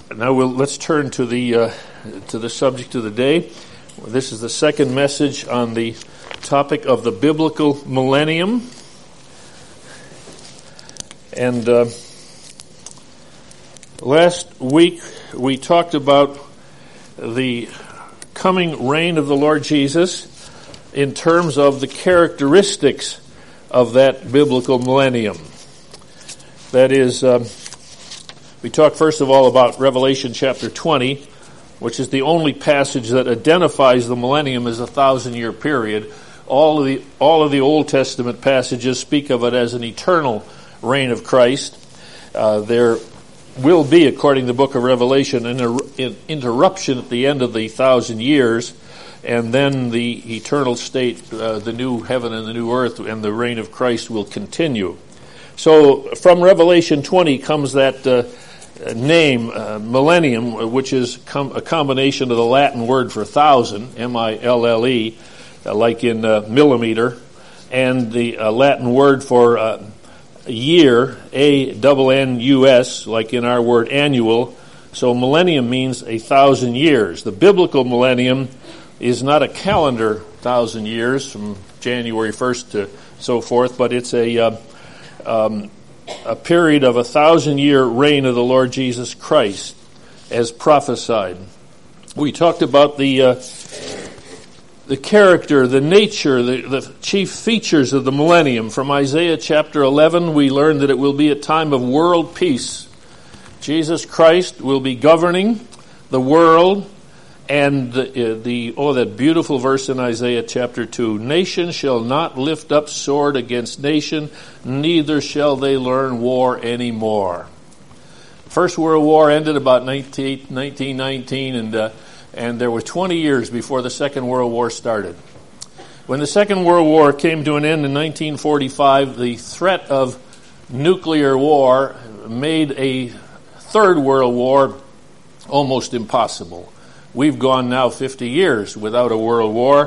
Now let's turn to the subject of the day. This is the second message on the topic of the biblical millennium. And last week we talked about the coming reign of the Lord Jesus in terms of the characteristics of that biblical millennium. That is, we talked first of all about Revelation chapter 20, which is the only passage that identifies the millennium as a 1,000-year period. All of the Old Testament passages speak of it as an eternal reign of Christ. There will be, according to the book of Revelation, an interruption at the end of the 1,000 years, and then the eternal state, the new heaven and the new earth, and the reign of Christ will continue. So from Revelation 20 comes that name, millennium, which is a combination of the Latin word for 1,000, M-I-L-L-E, like in millimeter, and the Latin word for year, A-N-N-U-S, like in our word annual. So millennium means 1,000 years. The biblical millennium is not a calendar 1,000 years from January 1st to so forth, but it's a period of 1,000-year reign of the Lord Jesus Christ, as prophesied. We talked about the character, the nature, the chief features of the millennium. From Isaiah chapter 11, we learned that it will be a time of world peace. Jesus Christ will be governing the world, and that beautiful verse in Isaiah chapter 2, nation shall not lift up sword against nation, neither shall they learn war anymore. First World War ended about 1919, and there were 20 years before the Second World War started. When the Second World War came to an end in 1945, the threat of nuclear war made a Third World War almost impossible. We've gone now 50 years without a world war,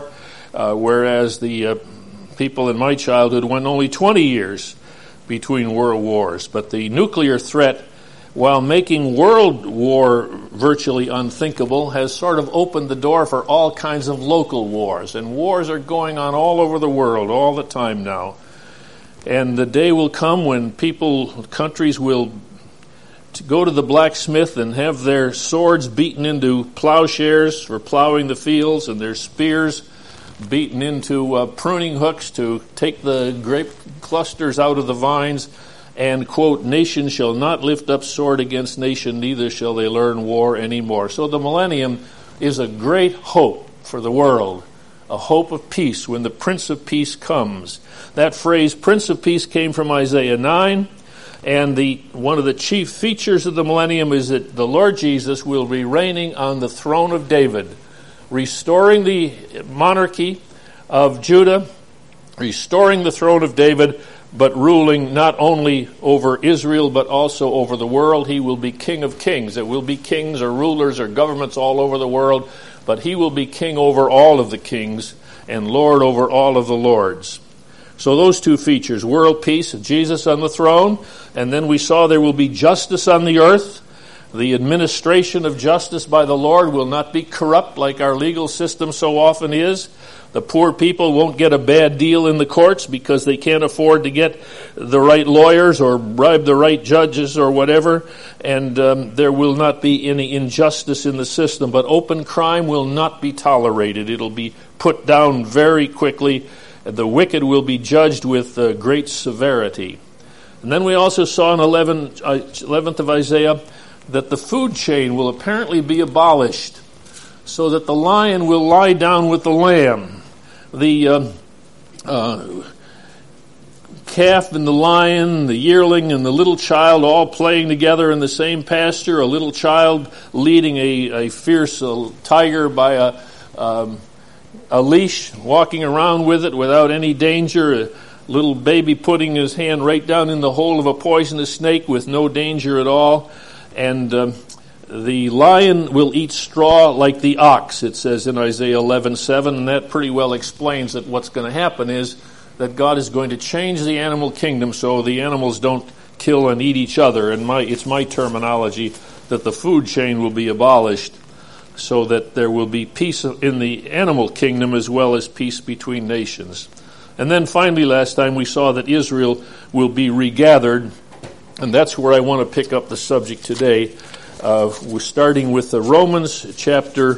whereas the people in my childhood went only 20 years between world wars. But the nuclear threat, while making world war virtually unthinkable, has sort of opened the door for all kinds of local wars. And wars are going on all over the world all the time now. And the day will come when countries will to go to the blacksmith and have their swords beaten into plowshares for plowing the fields, and their spears beaten into pruning hooks to take the grape clusters out of the vines, and, quote, nation shall not lift up sword against nation, neither shall they learn war anymore. So the millennium is a great hope for the world, a hope of peace when the Prince of Peace comes. That phrase, Prince of Peace, came from Isaiah 9. And one of the chief features of the millennium is that the Lord Jesus will be reigning on the throne of David, restoring the monarchy of Judah, restoring the throne of David, but ruling not only over Israel but also over the world. He will be King of kings. There will be kings or rulers or governments all over the world, but he will be king over all of the kings and Lord over all of the lords. So those two features, world peace, Jesus on the throne, and then we saw there will be justice on the earth. The administration of justice by the Lord will not be corrupt like our legal system so often is. The poor people won't get a bad deal in the courts because they can't afford to get the right lawyers or bribe the right judges or whatever, and there will not be any injustice in the system. But open crime will not be tolerated. It'll be put down very quickly. The wicked will be judged with great severity. And then we also saw in 11th of Isaiah that the food chain will apparently be abolished, so that the lion will lie down with the lamb. The calf and the lion, the yearling and the little child all playing together in the same pasture, a little child leading a fierce tiger by a leash, walking around with it without any danger, a little baby putting his hand right down in the hole of a poisonous snake with no danger at all. And the lion will eat straw like the ox, it says in Isaiah 11:7, and that pretty well explains that what's going to happen is that God is going to change the animal kingdom so the animals don't kill and eat each other. And it's my terminology, that the food chain will be abolished so that there will be peace in the animal kingdom as well as peace between nations. And then finally, last time we saw that Israel will be regathered, and that's where I want to pick up the subject today. We're starting with Romans chapter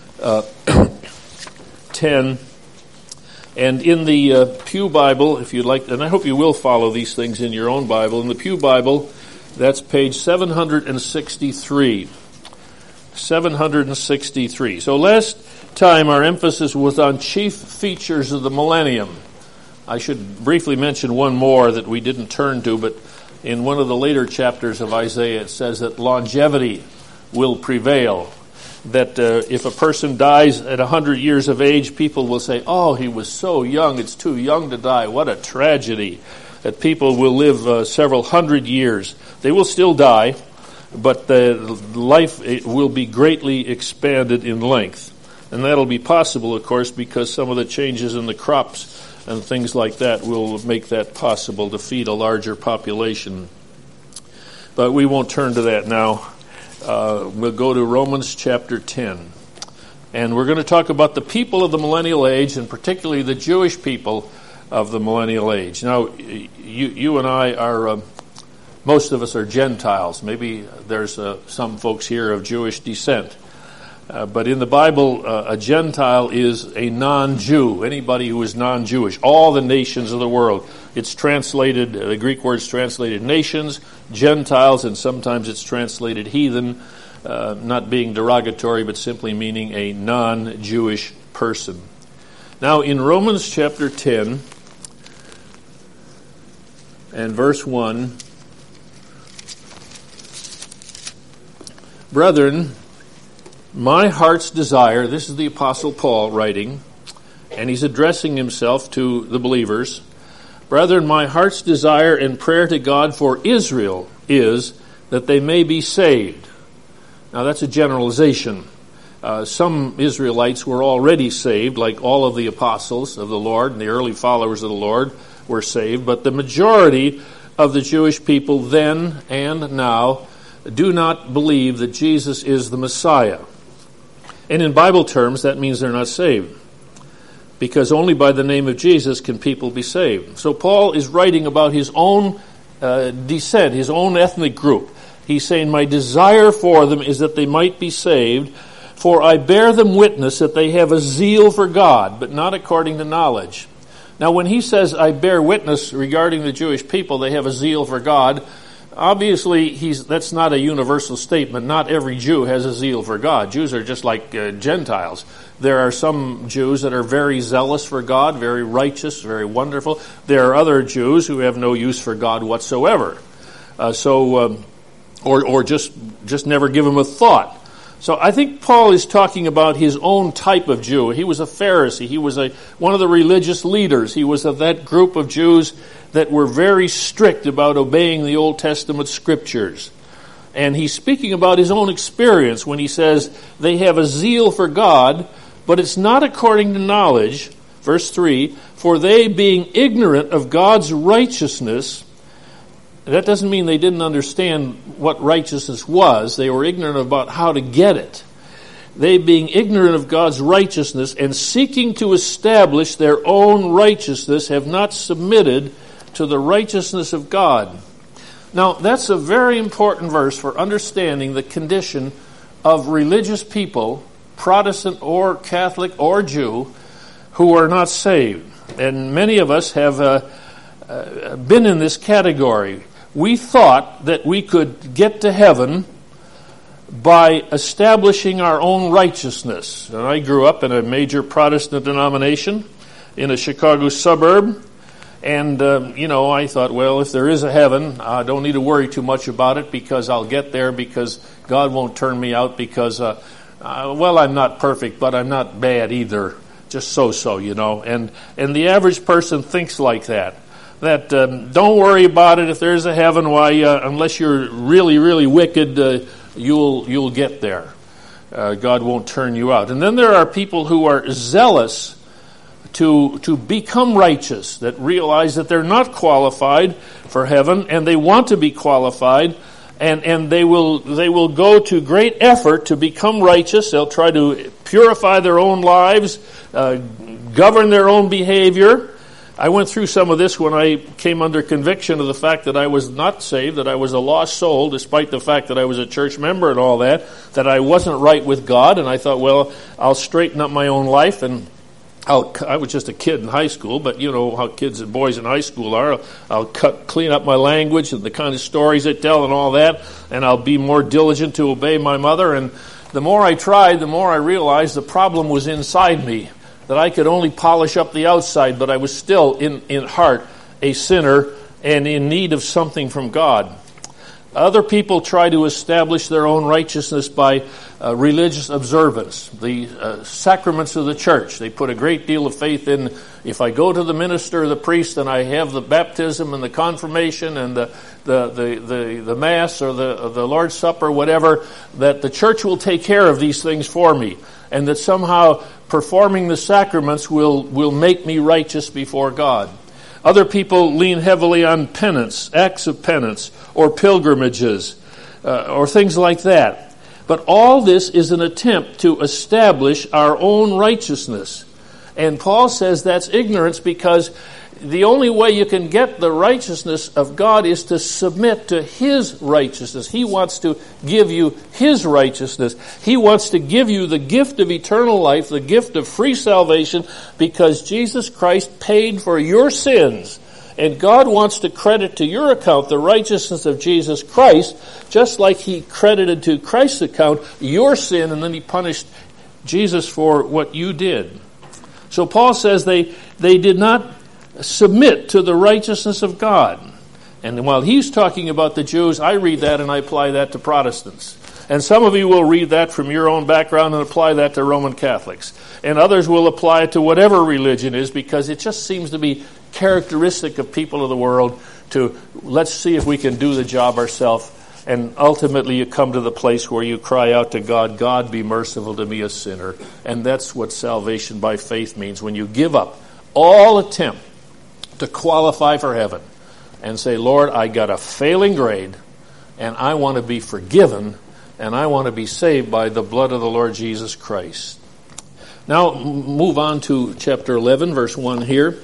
10. And in the Pew Bible, if you'd like, and I hope you will follow these things in your own Bible, in the Pew Bible, that's page 763. 763. So last time our emphasis was on chief features of the millennium. I should briefly mention one more that we didn't turn to, but in one of the later chapters of Isaiah it says that longevity will prevail. That if a person dies at 100 years of age, people will say, oh, he was so young, it's too young to die. What a tragedy. That people will live several hundred years. They will still die, but the life will be greatly expanded in length. And that'll be possible, of course, because some of the changes in the crops and things like that will make that possible to feed a larger population. But we won't turn to that now. We'll go to Romans chapter 10. And we're going to talk about the people of the millennial age, and particularly the Jewish people of the millennial age. Now, you and I are, most of us are Gentiles. Maybe there's some folks here of Jewish descent. But in the Bible, a Gentile is a non-Jew, anybody who is non-Jewish, all the nations of the world. It's translated, the Greek word's translated nations, Gentiles, and sometimes it's translated heathen, not being derogatory, but simply meaning a non-Jewish person. Now, in Romans chapter 10 and verse 1, brethren, my heart's desire, this is the Apostle Paul writing, and he's addressing himself to the believers. Brethren, my heart's desire and prayer to God for Israel is that they may be saved. Now that's a generalization. Some Israelites were already saved, like all of the apostles of the Lord and the early followers of the Lord were saved, but the majority of the Jewish people then and now do not believe that Jesus is the Messiah. And in Bible terms, that means they're not saved, because only by the name of Jesus can people be saved. So Paul is writing about his own descent, his own ethnic group. He's saying, my desire for them is that they might be saved, for I bear them witness that they have a zeal for God, but not according to knowledge. Now when he says, I bear witness regarding the Jewish people, they have a zeal for God, obviously, that's not a universal statement. Not every Jew has a zeal for God. Jews are just like Gentiles. There are some Jews that are very zealous for God, very righteous, very wonderful. There are other Jews who have no use for God whatsoever. Or just never give him a thought. So I think Paul is talking about his own type of Jew. He was a Pharisee. He was one of the religious leaders. He was of that group of Jews that were very strict about obeying the Old Testament scriptures. And he's speaking about his own experience when he says they have a zeal for God, but it's not according to knowledge. Verse 3, for they being ignorant of God's righteousness, that doesn't mean they didn't understand what righteousness was. They were ignorant about how to get it. They being ignorant of God's righteousness and seeking to establish their own righteousness have not submitted to the righteousness of God. Now, that's a very important verse for understanding the condition of religious people, Protestant or Catholic or Jew, who are not saved. And many of us have been in this category. We thought that we could get to heaven by establishing our own righteousness. And I grew up in a major Protestant denomination in a Chicago suburb. And, I thought, well, if there is a heaven, I don't need to worry too much about it because I'll get there because God won't turn me out because, I'm not perfect, but I'm not bad either. Just so, And the average person thinks like that. That don't worry about it. If there's a heaven, why? Unless you're really, really wicked, you'll get there. God won't turn you out. And then there are people who are zealous to become righteous, that realize that they're not qualified for heaven, and they want to be qualified, And they will go to great effort to become righteous. They'll try to purify their own lives, govern their own behavior. I went through some of this when I came under conviction of the fact that I was not saved, that I was a lost soul, despite the fact that I was a church member and all that I wasn't right with God. And I thought, well, I'll straighten up my own life, and I was just a kid in high school, but you know how kids and boys in high school are. I'll clean up my language and the kind of stories I tell and all that, and I'll be more diligent to obey my mother. And the more I tried, the more I realized the problem was inside me, that I could only polish up the outside, but I was still in heart a sinner and in need of something from God. Other people try to establish their own righteousness by religious observance, the sacraments of the church. They put a great deal of faith in, if I go to the minister or the priest and I have the baptism and the confirmation and the Mass or the Lord's Supper, whatever, that the church will take care of these things for me, and that somehow performing the sacraments will make me righteous before God. Other people lean heavily on penance, acts of penance, or pilgrimages, or things like that. But all this is an attempt to establish our own righteousness. And Paul says that's ignorance, because the only way you can get the righteousness of God is to submit to His righteousness. He wants to give you His righteousness. He wants to give you the gift of eternal life, the gift of free salvation, because Jesus Christ paid for your sins. And God wants to credit to your account the righteousness of Jesus Christ, just like He credited to Christ's account your sin, and then He punished Jesus for what you did. So Paul says they did not submit to the righteousness of God. And while he's talking about the Jews, I read that and I apply that to Protestants. And some of you will read that from your own background and apply that to Roman Catholics. And others will apply it to whatever religion is, because it just seems to be characteristic of people of the world to, let's see if we can do the job ourselves. And ultimately you come to the place where you cry out to God, God, be merciful to me, a sinner. And that's what salvation by faith means, when you give up all attempt to qualify for heaven and say, Lord, I got a failing grade, and I want to be forgiven, and I want to be saved by the blood of the Lord Jesus Christ. Now, move on to chapter 11, verse 1 here.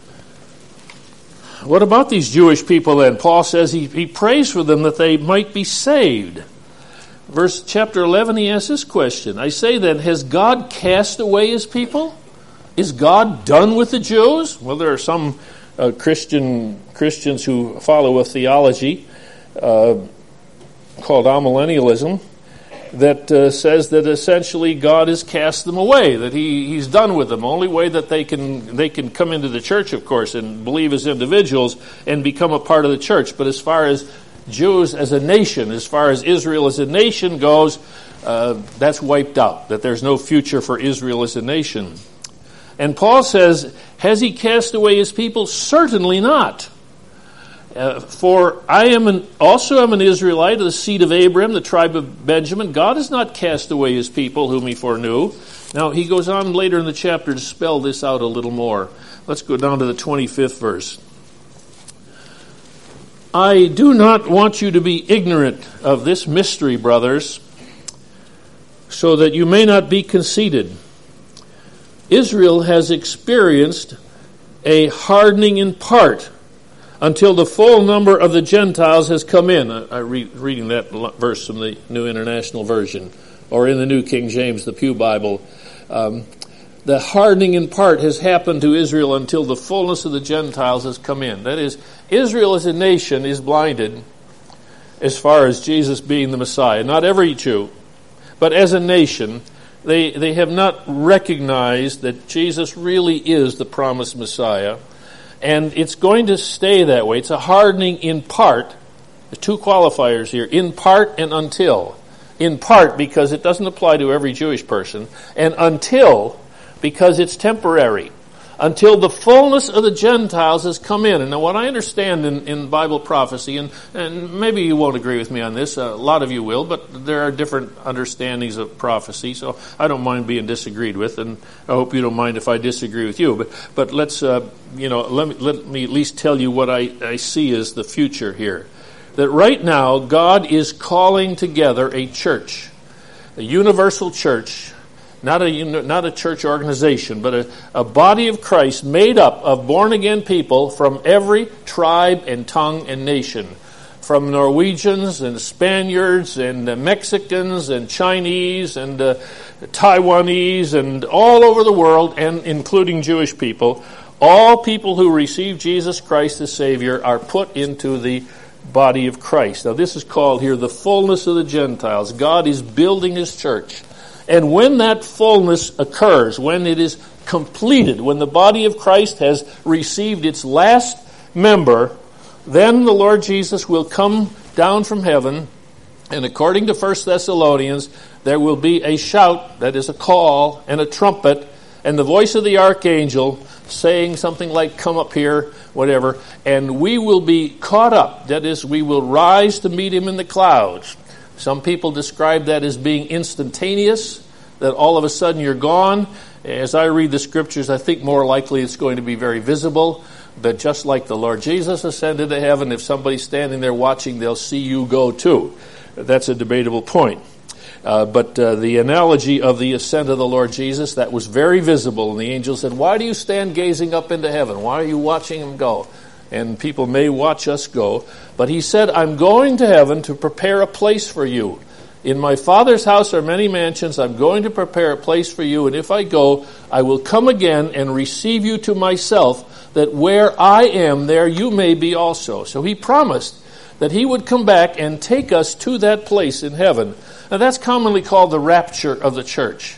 What about these Jewish people then? Paul says he prays for them that they might be saved. Chapter 11, he asks this question. I say then, has God cast away His people? Is God done with the Jews? Well, there are some Christians who follow a theology called amillennialism that says that essentially God has cast them away, that He's done with them. Only way that they can come into the church, of course, and believe as individuals and become a part of the church. But as far as Jews as a nation, as far as Israel as a nation goes, that's wiped out, that there's no future for Israel as a nation. And Paul says, has He cast away His people? Certainly not. For I also am an Israelite of the seed of Abraham, the tribe of Benjamin. God has not cast away His people whom He foreknew. Now, he goes on later in the chapter to spell this out a little more. Let's go down to the 25th verse. I do not want you to be ignorant of this mystery, brothers, so that you may not be conceited. Israel has experienced a hardening in part until the full number of the Gentiles has come in. I'm reading that verse from the New International Version, or in the New King James, the Pew Bible. The hardening in part has happened to Israel until the fullness of the Gentiles has come in. That is, Israel as a nation is blinded as far as Jesus being the Messiah. Not every Jew, but as a nation, they have not recognized that Jesus really is the promised Messiah. And it's going to stay that way. It's a hardening in part. There's two qualifiers here, in part and until. In part because it doesn't apply to every Jewish person, and until because it's temporary. Until the fullness of the Gentiles has come in. And now what I understand in Bible prophecy, and maybe you won't agree with me on this, a lot of you will, but there are different understandings of prophecy, so I don't mind being disagreed with, and I hope you don't mind if I disagree with you. But let's, let me at least tell you what I see as the future here. that right now God is calling together a church, a universal church, not a church organization, but a body of Christ made up of born-again people from every tribe and tongue and nation, from Norwegians and Spaniards and Mexicans and Chinese and Taiwanese and all over the world, and including Jewish people. All people who receive Jesus Christ as Savior are put into the body of Christ. Now this is called here the fullness of the Gentiles. God is building His church. And when that fullness occurs, when it is completed, when the body of Christ has received its last member, then the Lord Jesus will come down from heaven, and according to 1 Thessalonians, there will be a shout, that is a call, and a trumpet, and the voice of the archangel saying something like, come up here, whatever, and we will be caught up. That is, we will rise to meet Him in the clouds. Some people describe that as being instantaneous, that all of a sudden you're gone. As I read the Scriptures, I think more likely it's going to be very visible, that just like the Lord Jesus ascended to heaven, if somebody's standing there watching, they'll see you go too. That's a debatable point. But the analogy of the ascent of the Lord Jesus, that was very visible. And the angel said, why do you stand gazing up into heaven? Why are you watching Him go? And people may watch us go. But He said, I'm going to heaven to prepare a place for you. In my Father's house are many mansions. I'm going to prepare a place for you. And if I go, I will come again and receive you to myself, that where I am, there you may be also. So He promised that He would come back and take us to that place in heaven. Now that's commonly called the rapture of the church.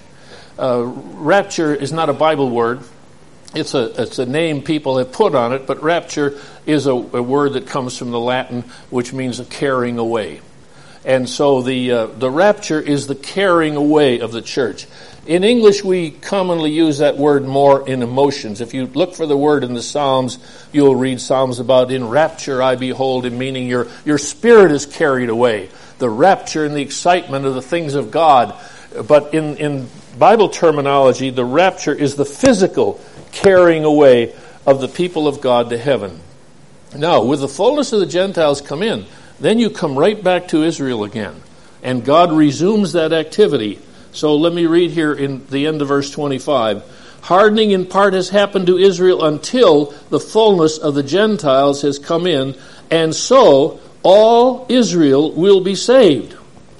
Rapture is not a Bible word. It's a name people have put on it, but rapture is a word that comes from the Latin, which means a carrying away. And so the rapture is the carrying away of the church. In English, we commonly use that word more in emotions. If you look for the word in the Psalms, you'll read Psalms about, in rapture I behold Him, meaning your spirit is carried away. The rapture and the excitement of the things of God. But in Bible terminology, the rapture is the physical carrying away of the people of God to heaven. Now, with the fullness of the Gentiles come in, then you come right back to Israel again. And God resumes that activity. So let me read here in the end of verse 25. Hardening in part has happened to Israel until the fullness of the Gentiles has come in, and so all Israel will be saved.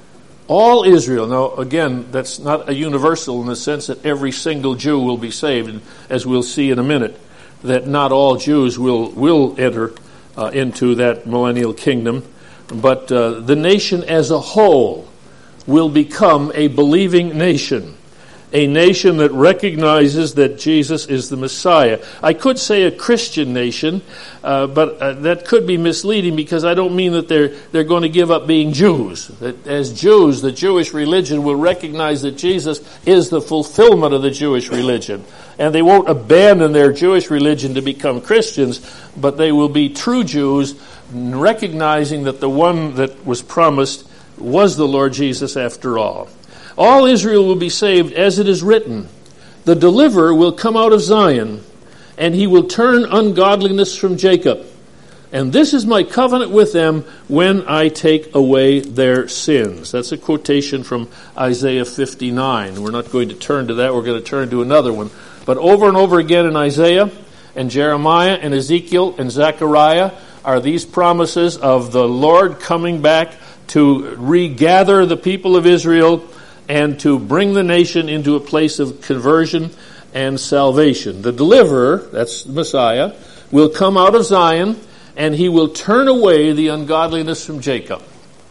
All Israel. Now, again, that's not a universal in the sense that every single Jew will be saved, and as we'll see in a minute, that not all Jews will enter into that millennial kingdom. But the nation as a whole will become a believing nation. A nation that recognizes that Jesus is the Messiah. I could say a Christian nation, but that could be misleading because I don't mean that they're going to give up being Jews. That as Jews, the Jewish religion will recognize that Jesus is the fulfillment of the Jewish religion. And they won't abandon their Jewish religion to become Christians, but they will be true Jews, recognizing that the one that was promised was the Lord Jesus after all. All Israel will be saved, as it is written, the deliverer will come out of Zion, and He will turn ungodliness from Jacob. And this is my covenant with them when I take away their sins. That's a quotation from Isaiah 59. We're not going to turn to that. We're going to turn to another one. But over and over again in Isaiah and Jeremiah and Ezekiel and Zechariah are these promises of the Lord coming back to regather the people of Israel and to bring the nation into a place of conversion and salvation. The deliverer, that's the Messiah, will come out of Zion, and He will turn away the ungodliness from Jacob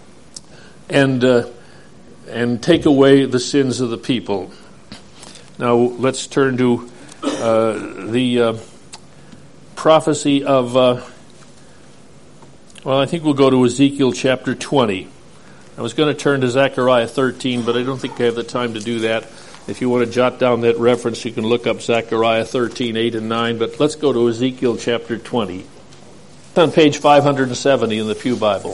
and take away the sins of the people. Now let's turn to the prophecy of, I think we'll go to Ezekiel chapter 20. I was going to turn to Zechariah 13, but I don't think I have the time to do that. If you want to jot down that reference, you can look up Zechariah 13, 8 and 9. But let's go to Ezekiel chapter 20. It's on page 570 in the Pew Bible.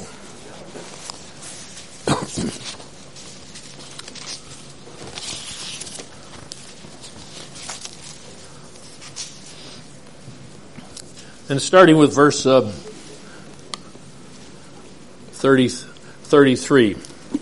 And starting with verse 33.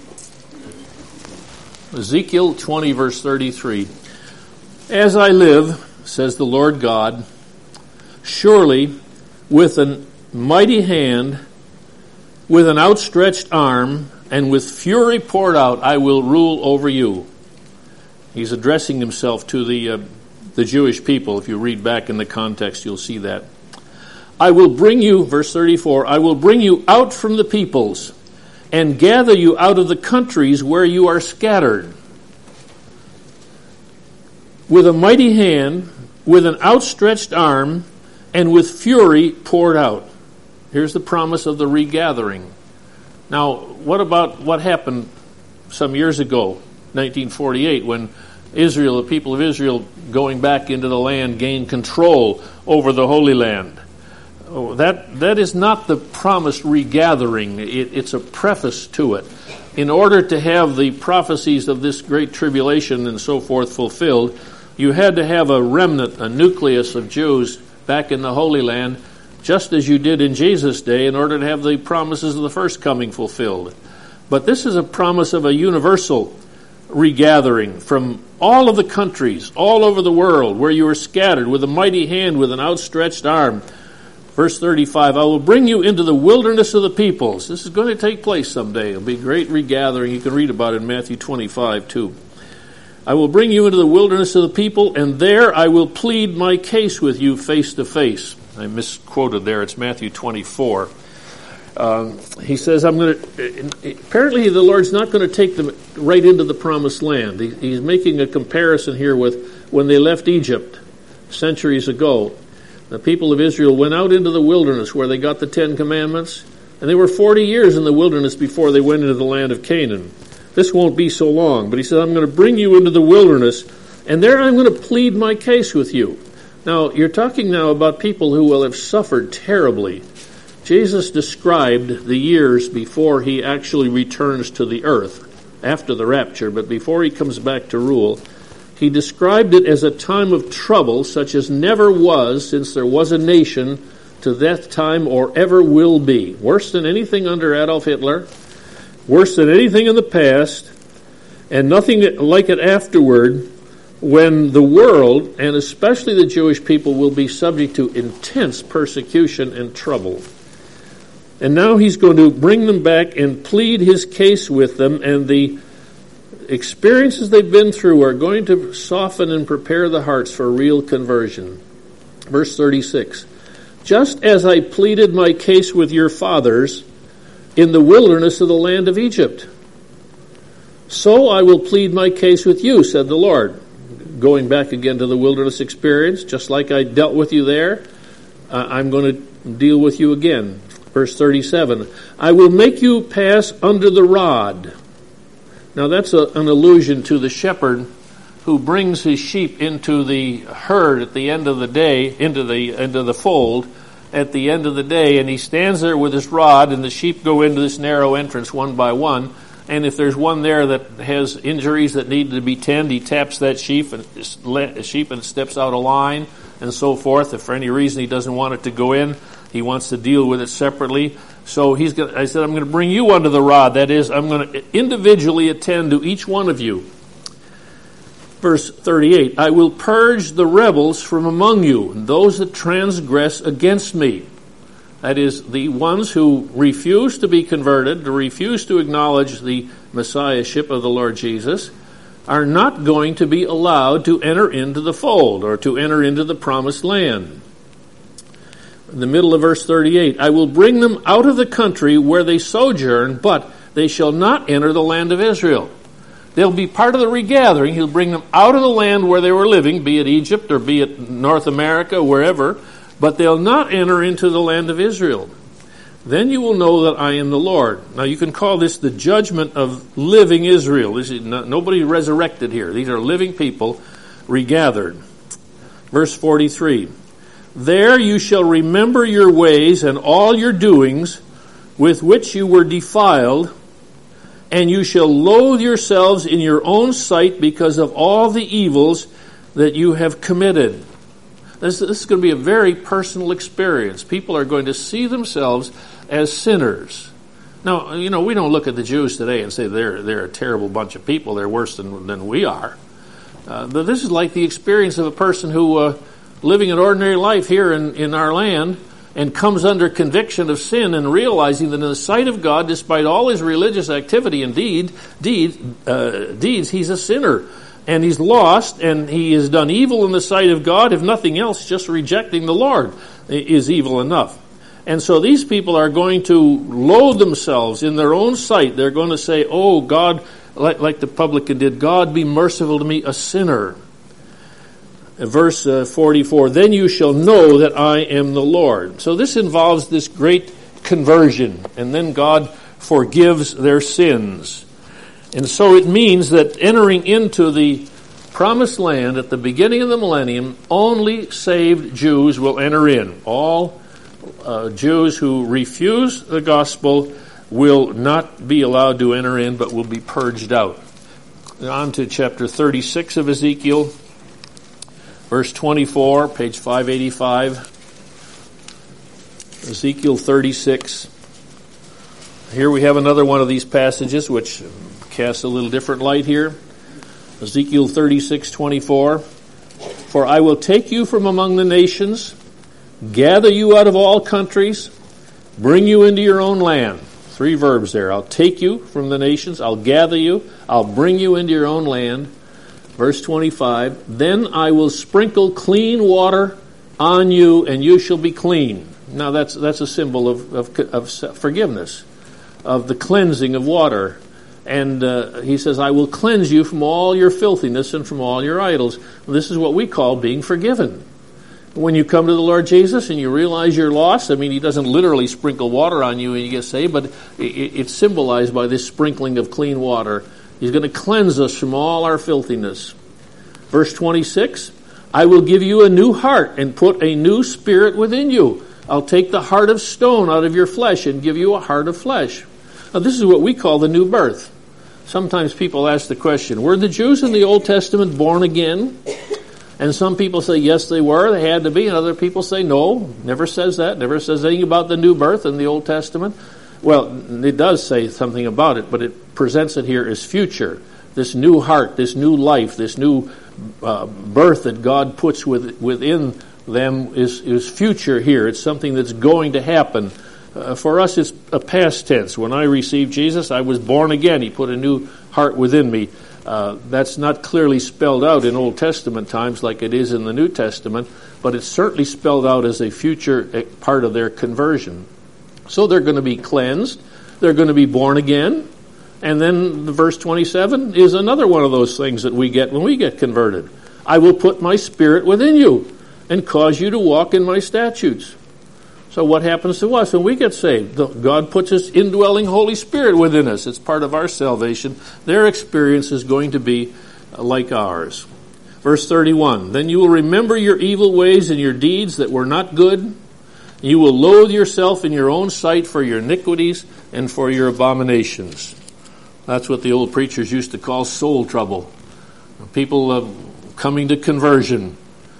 Ezekiel 20, verse 33. As I live, says the Lord God, surely with a mighty hand, with an outstretched arm, and with fury poured out, I will rule over you. He's addressing himself to the Jewish people. If you read back in the context, you'll see that. I will bring you, verse 34, I will bring you out from the peoples and gather you out of the countries where you are scattered. With a mighty hand, with an outstretched arm, and with fury poured out. Here's the promise of the regathering. Now, what about what happened some years ago, 1948, when Israel, the people of Israel, going back into the land, gained control over the Holy Land? Oh, that is not the promised regathering. It's a preface to it. In order to have the prophecies of this great tribulation and so forth fulfilled, you had to have a remnant, a nucleus of Jews back in the Holy Land, just as you did in Jesus' day, in order to have the promises of the first coming fulfilled. But this is a promise of a universal regathering from all of the countries, all over the world, where you were scattered with a mighty hand, with an outstretched arm. Verse 35, I will bring you into the wilderness of the peoples. This is going to take place someday. It'll be a great regathering. You can read about it in Matthew 25, too. I will bring you into the wilderness of the people, and there I will plead my case with you face to face. I misquoted there. It's Matthew 24. He says, apparently the Lord's not going to take them right into the promised land. He's making a comparison here with when they left Egypt centuries ago. The people of Israel went out into the wilderness where they got the 10 Commandments, and they were 40 years in the wilderness before they went into the land of Canaan. This won't be so long. But he said, I'm going to bring you into the wilderness, and there I'm going to plead my case with you. Now, you're talking now about people who will have suffered terribly. Jesus described the years before he actually returns to the earth, after the rapture, but before he comes back to rule. He described it as a time of trouble such as never was since there was a nation to that time or ever will be. Worse than anything under Adolf Hitler, worse than anything in the past, and nothing like it afterward, when the world, and especially the Jewish people, will be subject to intense persecution and trouble. And now he's going to bring them back and plead his case with them, and the experiences they've been through are going to soften and prepare the hearts for real conversion. Verse 36, just as I pleaded my case with your fathers in the wilderness of the land of Egypt, so I will plead my case with you, said the Lord. Going back again to the wilderness experience, just like I dealt with you there, I'm going to deal with you again. Verse 37, I will make you pass under the rod. Now that's an allusion to the shepherd who brings his sheep into the herd at the end of the day, into the fold at the end of the day, and he stands there with his rod, and the sheep go into this narrow entrance one by one. And if there's one there that has injuries that need to be tended, he taps that sheep and it steps out of line and so forth. If for any reason he doesn't want it to go in, he wants to deal with it separately. So I said, I'm going to bring you under the rod. That is, I'm going to individually attend to each one of you. Verse 38, I will purge the rebels from among you, and those that transgress against me. That is, the ones who refuse to be converted, to refuse to acknowledge the Messiahship of the Lord Jesus, are not going to be allowed to enter into the fold or to enter into the promised land. In the middle of verse 38, I will bring them out of the country where they sojourn, but they shall not enter the land of Israel. They'll be part of the regathering. He'll bring them out of the land where they were living, be it Egypt or be it North America, wherever, but they'll not enter into the land of Israel. Then you will know that I am the Lord. Now you can call this the judgment of living Israel. This is nobody resurrected here. These are living people regathered. Verse 43, there you shall remember your ways and all your doings with which you were defiled, and you shall loathe yourselves in your own sight because of all the evils that you have committed. This is going to be a very personal experience. People are going to see themselves as sinners. Now, we don't look at the Jews today and say they're a terrible bunch of people. They're worse than we are. But this is like the experience of a person who, living an ordinary life here in our land, and comes under conviction of sin and realizing that in the sight of God, despite all his religious activity and deeds, he's a sinner. And he's lost, and he has done evil in the sight of God. If nothing else, just rejecting the Lord is evil enough. And so these people are going to loathe themselves in their own sight. They're going to say, oh, God, like the publican did, God be merciful to me, a sinner. Verse 44, then you shall know that I am the Lord. So this involves this great conversion, and then God forgives their sins. And so it means that entering into the promised land at the beginning of the millennium, only saved Jews will enter in. All Jews who refuse the gospel will not be allowed to enter in, but will be purged out. On to chapter 36 of Ezekiel, verse 24, page 585. Ezekiel 36. Here we have another one of these passages which casts a little different light here. Ezekiel 36:24. For I will take you from among the nations, gather you out of all countries, bring you into your own land. 3 verbs there. I'll take you from the nations, I'll gather you, I'll bring you into your own land. Verse 25, then I will sprinkle clean water on you, and you shall be clean. Now that's a symbol of forgiveness, of the cleansing of water. And he says, I will cleanse you from all your filthiness and from all your idols. This is what we call being forgiven. When you come to the Lord Jesus and you realize you're lost, I mean, he doesn't literally sprinkle water on you and you get saved, but it's symbolized by this sprinkling of clean water. He's going to cleanse us from all our filthiness. Verse 26, I will give you a new heart and put a new spirit within you. I'll take the heart of stone out of your flesh and give you a heart of flesh. Now, this is what we call the new birth. Sometimes people ask the question, were the Jews in the Old Testament born again? And some people say, yes, they were. They had to be. And other people say, no, never says that. Never says anything about the new birth in the Old Testament. Well, it does say something about it, but it presents it here as future. This new heart, this new life, this new birth that God puts within them is future here. It's something that's going to happen. For us, it's a past tense. When I received Jesus, I was born again. He put a new heart within me. That's not clearly spelled out in Old Testament times like it is in the New Testament, but it's certainly spelled out as a future part of their conversion. So they're going to be cleansed. They're going to be born again. And then verse 27 is another one of those things that we get when we get converted. I will put my spirit within you and cause you to walk in my statutes. So what happens to us when we get saved? God puts his indwelling Holy Spirit within us. It's part of our salvation. Their experience is going to be like ours. Verse 31, then you will remember your evil ways and your deeds that were not good. You will loathe yourself in your own sight for your iniquities and for your abominations. That's what the old preachers used to call soul trouble. People coming to conversion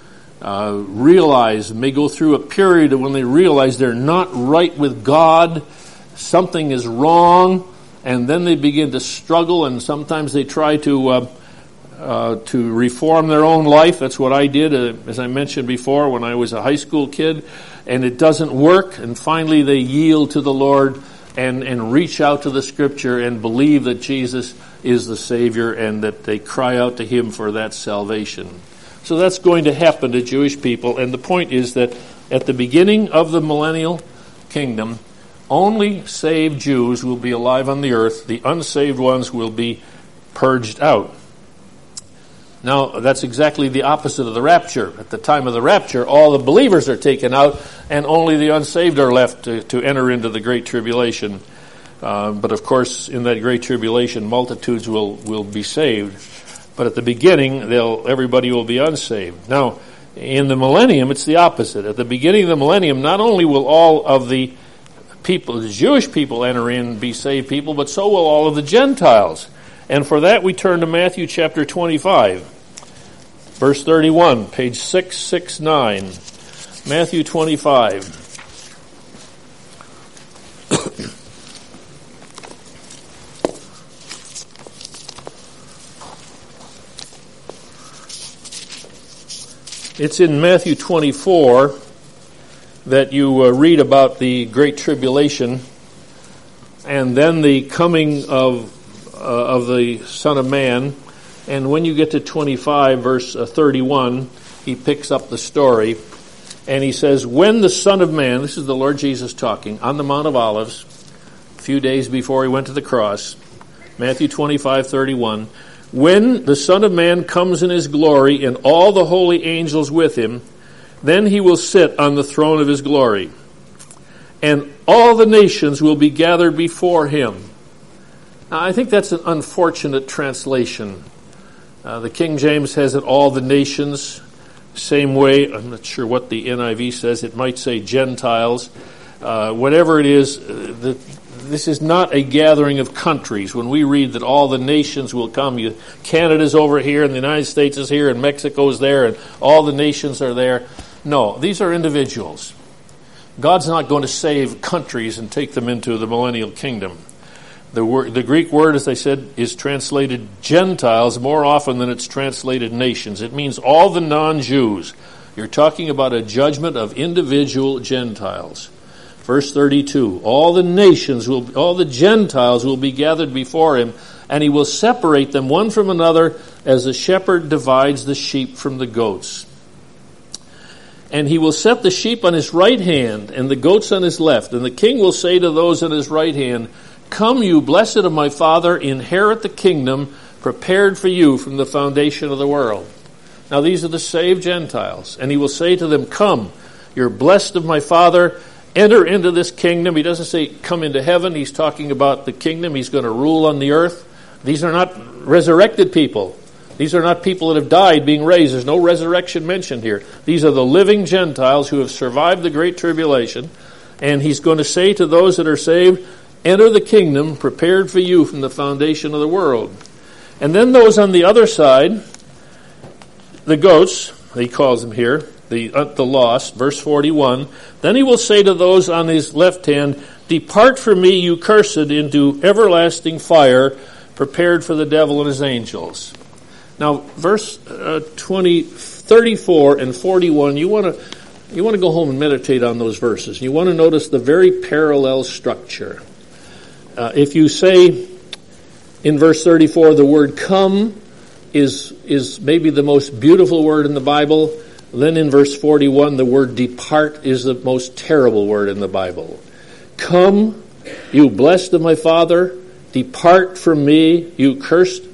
may go through a period when they realize they're not right with God, something is wrong, and then they begin to struggle, and sometimes they try to reform their own life. That's what I did, as I mentioned before, when I was a high school kid, and it doesn't work, and finally they yield to the Lord and reach out to the Scripture and believe that Jesus is the Savior and that they cry out to him for that salvation. So that's going to happen to Jewish people, and the point is that at the beginning of the millennial kingdom, only saved Jews will be alive on the earth. The unsaved ones will be purged out. Now, that's exactly the opposite of the rapture. At the time of the rapture, all the believers are taken out, and only the unsaved are left to enter into the Great Tribulation. But of course, in that Great Tribulation, multitudes will be saved. But at the beginning, everybody will be unsaved. Now, in the millennium, it's the opposite. At the beginning of the millennium, not only will all of the people, the Jewish people enter in, be saved people, but so will all of the Gentiles. And for that, we turn to Matthew chapter 25, verse 31, page 669. Matthew 25. It's in Matthew 24 that you read about the Great Tribulation and then the coming of the Son of Man. And when you get to 25, verse 31, he picks up the story. And he says, when the Son of Man, this is the Lord Jesus talking, on the Mount of Olives, a few days before he went to the cross, Matthew 25:31, when the Son of Man comes in his glory and all the holy angels with him, then he will sit on the throne of his glory. And all the nations will be gathered before him. Now, I think that's an unfortunate translation. The King James has it, all the nations. Same way, I'm not sure what the NIV says. It might say Gentiles. Whatever it is, this is not a gathering of countries. When we read that all the nations will come, Canada's over here, and the United States is here, and Mexico's there, and all the nations are there. No, these are individuals. God's not going to save countries and take them into the millennial kingdom. The Greek word, as I said, is translated Gentiles more often than it's translated nations. It means all the non-Jews. You're talking about a judgment of individual Gentiles. Verse 32, all the Gentiles will be gathered before him, and he will separate them one from another as a shepherd divides the sheep from the goats. And he will set the sheep on his right hand and the goats on his left. And the king will say to those on his right hand, come, you blessed of my Father, inherit the kingdom prepared for you from the foundation of the world. Now these are the saved Gentiles. And he will say to them, come, you're blessed of my Father, enter into this kingdom. He doesn't say come into heaven. He's talking about the kingdom. He's going to rule on the earth. These are not resurrected people. These are not people that have died being raised. There's no resurrection mentioned here. These are the living Gentiles who have survived the Great Tribulation. And he's going to say to those that are saved, enter the kingdom prepared for you from the foundation of the world. And then those on the other side, the goats, he calls them here, the lost, verse 41, then he will say to those on his left hand, depart from me, you cursed, into everlasting fire, prepared for the devil and his angels. Now, verse 34 and 41, you want to go home and meditate on those verses. You want to notice the very parallel structure. If you say in verse 34, the word come is maybe the most beautiful word in the Bible, then in verse 41, the word depart is the most terrible word in the Bible. Come, you blessed of my Father, depart from me, you cursed.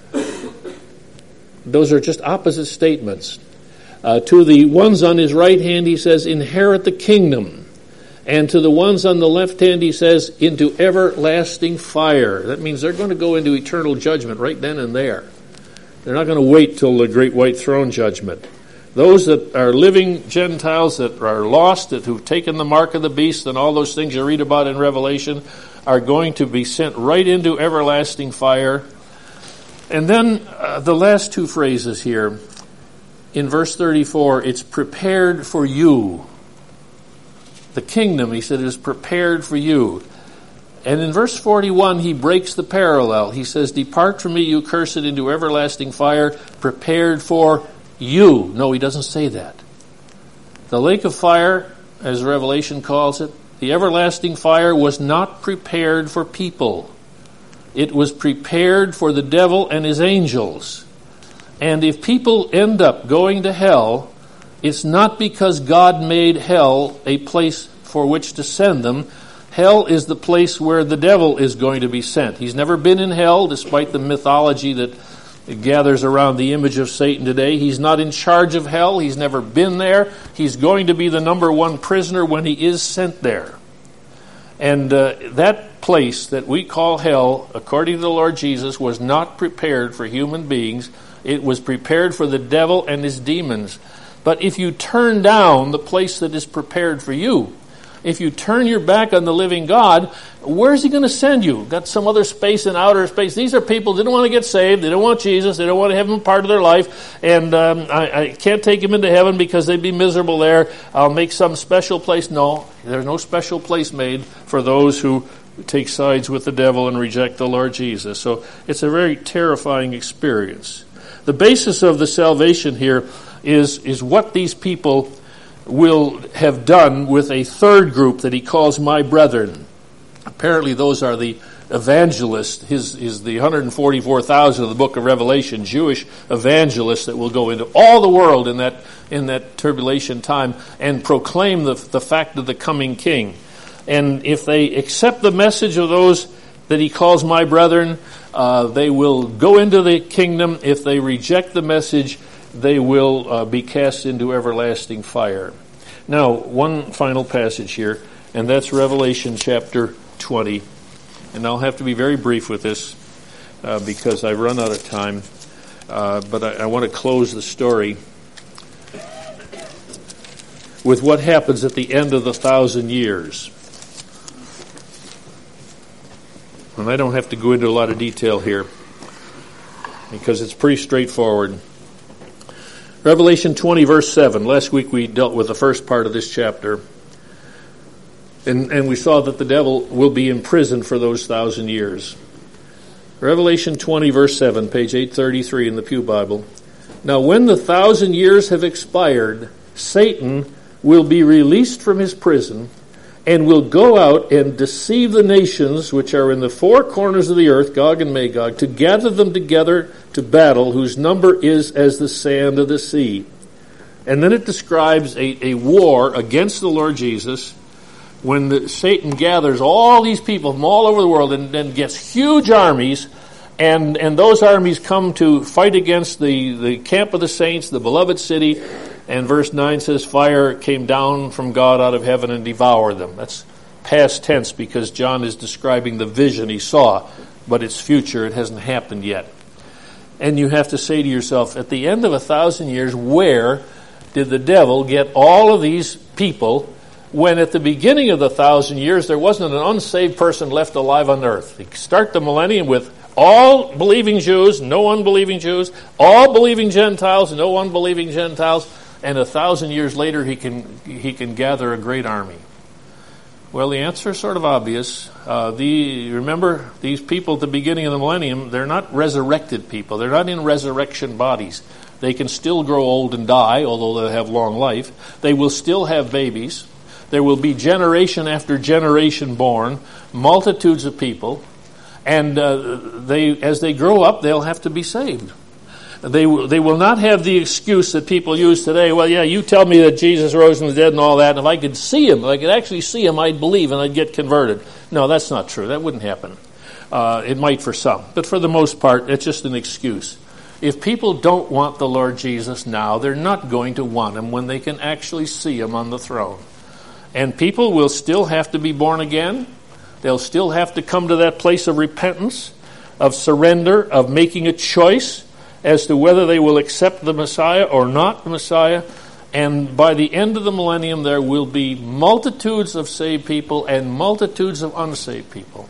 Those are just opposite statements. To the ones on his right hand, he says, inherit the kingdom. And to the ones on the left hand, he says, into everlasting fire. That means they're going to go into eternal judgment right then and there. They're not going to wait till the great white throne judgment. Those that are living Gentiles that are lost, who've taken the mark of the beast and all those things you read about in Revelation, are going to be sent right into everlasting fire. And then the last two phrases here, in verse 34, it's prepared for you. The kingdom, he said, is prepared for you. And in verse 41, he breaks the parallel. He says, depart from me, you cursed, into everlasting fire, prepared for you. No, he doesn't say that. The lake of fire, as Revelation calls it, the everlasting fire was not prepared for people. It was prepared for the devil and his angels. And if people end up going to hell, it's not because God made hell a place for which to send them. Hell is the place where the devil is going to be sent. He's never been in hell, despite the mythology that gathers around the image of Satan today. He's not in charge of hell. He's never been there. He's going to be the number one prisoner when he is sent there. And that place that we call hell, according to the Lord Jesus, was not prepared for human beings. It was prepared for the devil and his demons. But if you turn down the place that is prepared for you, if you turn your back on the living God, where's he going to send you? Got some other space in outer space. These are people that don't want to get saved. They don't want Jesus. They don't want to have him a part of their life. And I can't take him into heaven because they'd be miserable there. I'll make some special place. No, there's no special place made for those who take sides with the devil and reject the Lord Jesus. So it's a very terrifying experience. The basis of the salvation here is what these people will have done with a third group that he calls my brethren. Apparently those are the evangelists, is the 144,000 of the book of Revelation, Jewish evangelists that will go into all the world in that tribulation time and proclaim the fact of the coming king. And if they accept the message of those that he calls my brethren, they will go into the kingdom. If they reject the message, they will be cast into everlasting fire. Now, one final passage here, and that's Revelation chapter 20. And I'll have to be very brief with this because I've run out of time. But I want to close the story with what happens at the end of the 1,000 years. And I don't have to go into a lot of detail here because it's pretty straightforward. Revelation 20, verse 7. Last week we dealt with the first part of this chapter. And we saw that the devil will be imprisoned for those 1,000 years. Revelation 20, verse 7, page 833 in the Pew Bible. Now when the 1,000 years have expired, Satan will be released from his prison and will go out and deceive the nations which are in the four corners of the earth, Gog and Magog, to gather them together to battle, whose number is as the sand of the sea. And then it describes a war against the Lord Jesus when Satan gathers all these people from all over the world and then gets huge armies, and those armies come to fight against the camp of the saints, the beloved city. And verse 9 says, fire came down from God out of heaven and devoured them. That's past tense because John is describing the vision he saw, but it's future. It hasn't happened yet. And you have to say to yourself, at the end of 1,000 years, where did the devil get all of these people when at the beginning of the 1,000 years there wasn't an unsaved person left alive on earth? They start the millennium with all believing Jews, no unbelieving Jews, all believing Gentiles, no unbelieving Gentiles, and 1,000 years later he can gather a great army. Well, the answer is sort of obvious. Remember, these people at the beginning of the millennium, they're not resurrected people. They're not in resurrection bodies. They can still grow old and die, although they have long life. They will still have babies. There will be generation after generation born, multitudes of people, and as they grow up, they'll have to be saved. They will not have the excuse that people use today. Well, yeah, you tell me that Jesus rose from the dead and all that, and if I could see him, if I could actually see him, I'd believe and I'd get converted. No, that's not true. That wouldn't happen. It might for some, but for the most part, it's just an excuse. If people don't want the Lord Jesus now, they're not going to want him when they can actually see him on the throne. And people will still have to be born again. They'll still have to come to that place of repentance, of surrender, of making a choice as to whether they will accept the Messiah or not the Messiah. And by the end of the millennium, there will be multitudes of saved people and multitudes of unsaved people.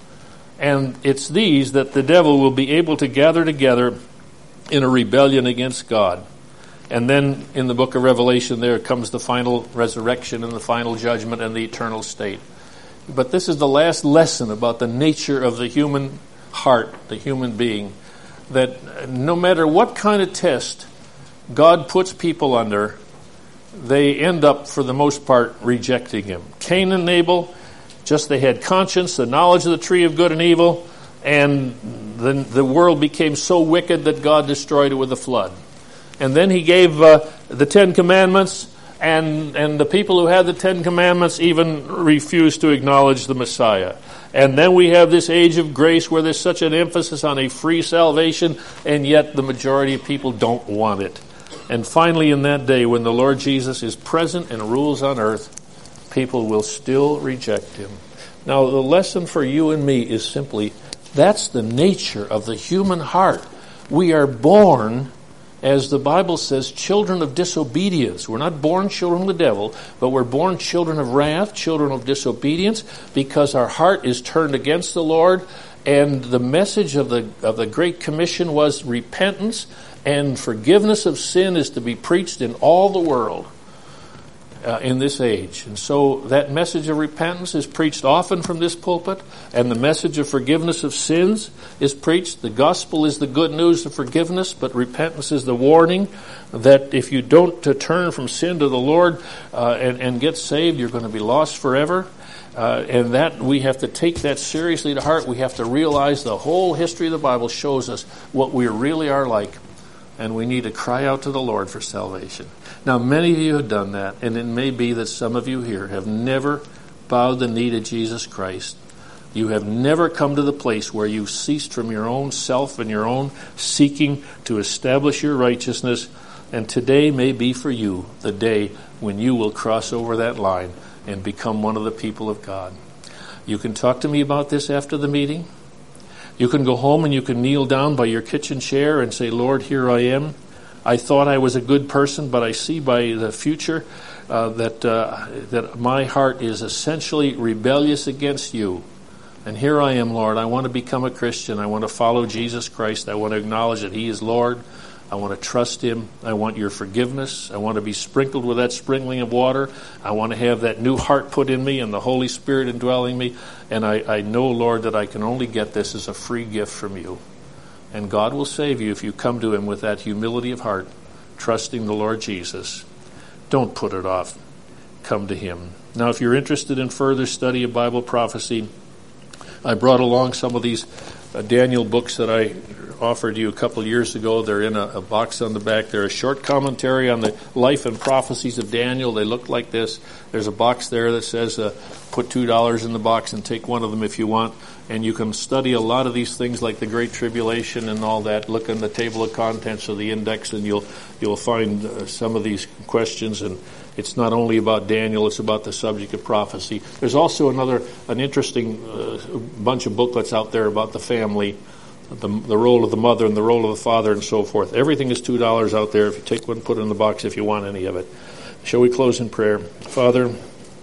And it's these that the devil will be able to gather together in a rebellion against God. And then in the book of Revelation there comes the final resurrection and the final judgment and the eternal state. But this is the last lesson about the nature of the human heart, the human being, that no matter what kind of test God puts people under, they end up, for the most part, rejecting him. Cain and Abel, just they had conscience, the knowledge of the tree of good and evil, and the world became so wicked that God destroyed it with a flood. And then he gave the Ten Commandments, and the people who had the Ten Commandments even refused to acknowledge the Messiah. And then we have this age of grace where there's such an emphasis on a free salvation, and yet the majority of people don't want it. And finally, in that day, when the Lord Jesus is present and rules on earth, people will still reject him. Now, the lesson for you and me is simply, that's the nature of the human heart. We are born, as the Bible says, children of disobedience. We're not born children of the devil, but we're born children of wrath, children of disobedience, because our heart is turned against the Lord. And the message of the Great Commission was repentance, and forgiveness of sin is to be preached in all the world. in this age. And so that message of repentance is preached often from this pulpit, and the message of forgiveness of sins is preached. The gospel is the good news of forgiveness, but repentance is the warning that if you don't turn from sin to the Lord and get saved, you're going to be lost forever. And that we have to take that seriously to heart. We have to realize the whole history of the Bible shows us what we really are like, and we need to cry out to the Lord for salvation. Now, many of you have done that, and it may be that some of you here have never bowed the knee to Jesus Christ. You have never come to the place where you've ceased from your own self and your own seeking to establish your righteousness, and today may be for you the day when you will cross over that line and become one of the people of God. You can talk to me about this after the meeting. You can go home and you can kneel down by your kitchen chair and say, Lord, here I am. I thought I was a good person, but I see by the future that my heart is essentially rebellious against you. And here I am, Lord. I want to become a Christian. I want to follow Jesus Christ. I want to acknowledge that He is Lord. I want to trust Him. I want your forgiveness. I want to be sprinkled with that sprinkling of water. I want to have that new heart put in me and the Holy Spirit indwelling me. And I know, Lord, that I can only get this as a free gift from you. And God will save you if you come to Him with that humility of heart, trusting the Lord Jesus. Don't put it off. Come to Him. Now, if you're interested in further study of Bible prophecy, I brought along some of these Daniel books that I offered you a couple years ago. They're in a box on the back. They're a short commentary on the life and prophecies of Daniel. They look like this. There's a box there that says put $2 in the box and take one of them if you want. And you can study a lot of these things like the Great Tribulation and all that. Look in the table of contents or the index and you'll find some of these questions. And it's not only about Daniel, it's about the subject of prophecy. There's also an interesting bunch of booklets out there about the family, the role of the mother and the role of the father and so forth. Everything is $2 out there. If you take one, put it in the box if you want any of it. Shall we close in prayer? Father,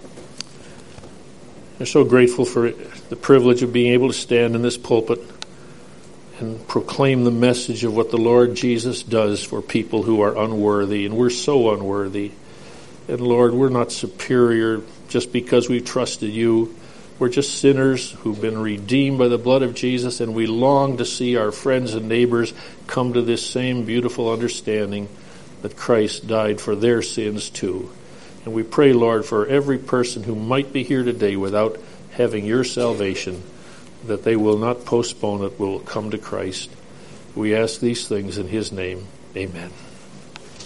we're so grateful for the privilege of being able to stand in this pulpit and proclaim the message of what the Lord Jesus does for people who are unworthy, and we're so unworthy. And Lord, we're not superior just because we've trusted you. We're just sinners who've been redeemed by the blood of Jesus, and we long to see our friends and neighbors come to this same beautiful understanding that Christ died for their sins too. And we pray, Lord, for every person who might be here today without having your salvation, that they will not postpone it, will come to Christ. We ask these things in His name. Amen.